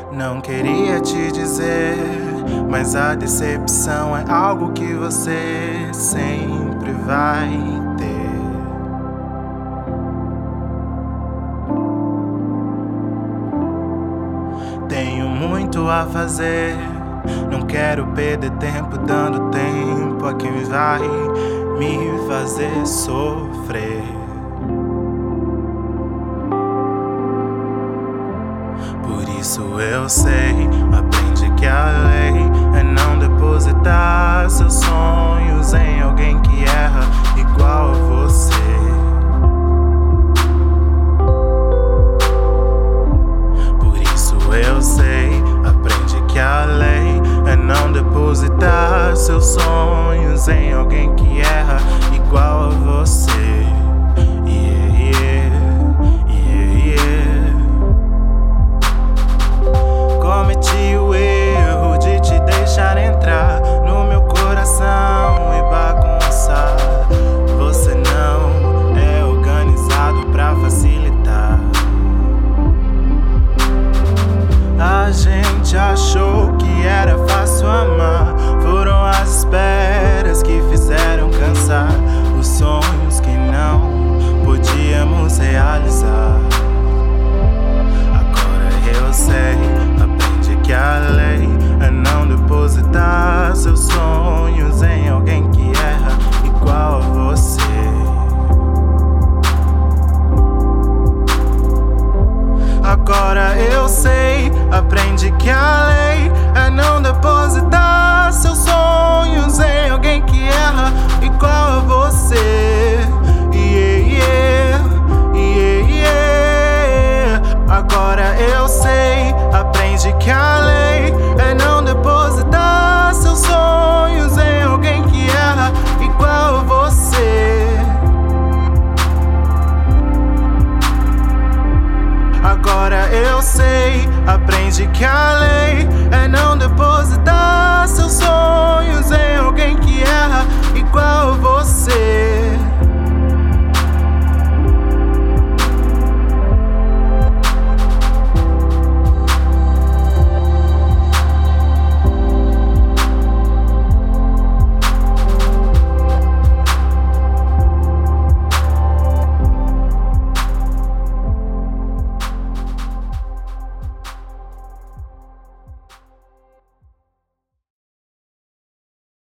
Não queria te dizer, mas a decepção é algo que você sempre vai ter. Tenho muito a fazer, não quero perder tempo dando tempo a quem vai me fazer sofrer. Por isso eu sei, aprende que a lei é não depositar seus sonhos em alguém que erra igual a você.